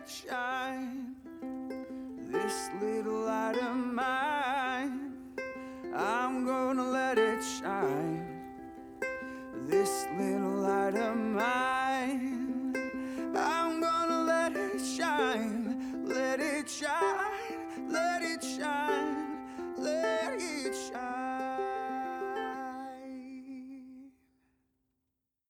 it shine. This little light of mine, I'm gonna let it shine. This little light of mine.